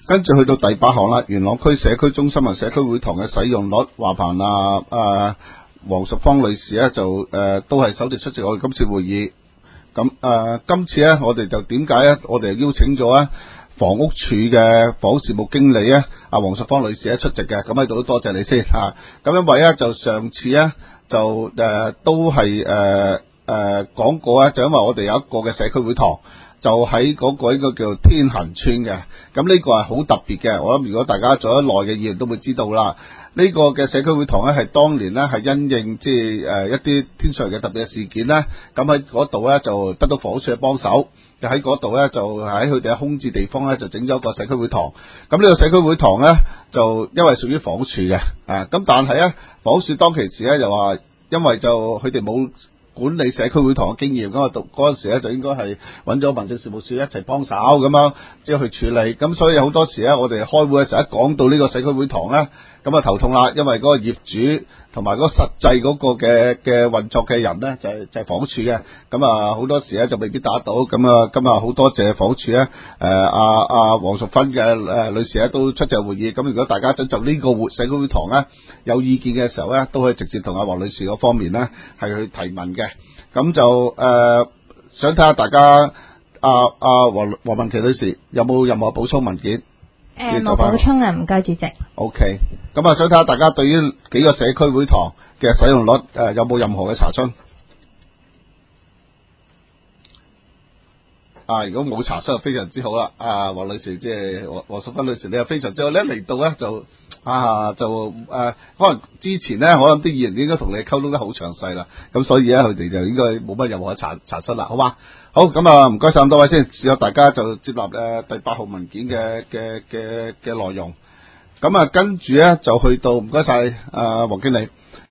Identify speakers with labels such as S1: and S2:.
S1: 跟住去到第8項啦，元朗區社區中心同社區會堂嘅使用率，華鵬黃淑芳女士咧就都係首席出席我哋今次會議。咁今次咧，我哋就點解咧？我哋邀請咗咧房屋署嘅房屋事務經理咧，黃淑芳女士咧出席嘅。咁喺度都多謝你先嚇。咁因為咧就上次咧就都係講過咧，就因為我哋有一個嘅社區會堂。就喺嗰個應該叫天恒村嘅，咁呢個係好特別嘅。我諗如果大家做得耐嘅議員都會知道啦。呢個嘅社區會堂咧係當年咧係因應即係一啲天水圍嘅特別嘅事件咧，咁喺嗰度咧就得到房屋署嘅幫手，就喺嗰度咧就喺佢哋嘅空置地方咧就整咗一個社區會堂。咁呢個社區會堂咧就因為屬於房屋署嘅，咁但係咧房屋署當其時咧就話，因為就佢哋冇管理社區會堂嘅經驗，咁啊嗰陣時咧就應該係揾咗民政事務處一齊幫手咁樣，即係去處理。咁所以好多時咧，我哋開會嘅時候一講到呢個社區會堂咧，咁啊頭痛啦，因為嗰個業主同埋嗰個實際嗰個嘅運作嘅人咧，就係房屋署嘅。咁啊好多時咧就未必打到。咁啊今日好多謝房屋署咧，黃淑芬嘅女士咧都出席會議。咁如果大家就呢個社區會堂咧有意見嘅時候咧，都可以直接同黃女士嗰方面咧係去提問嘅。咁就想睇下大家黃文琪女士有冇任何補充文件？
S2: 冇補充啊，唔該主席。
S1: OK， 咁啊想睇下大家對於幾個社區會堂嘅使用率有冇任何嘅查詢？如果冇查詢就非常之好啦。黃女士即係黃淑芬女士，你又非常之好。你一嚟到咧就可能之前咧，可能啲議員應該同你溝通得好詳細啦。咁所以咧，佢哋就應該冇乜任何查詢啦，好嘛？好，咁啊，唔該晒咁多位先，之後大家就接納第8號文件嘅內容。咁啊，跟住咧就去到唔該晒黃經理。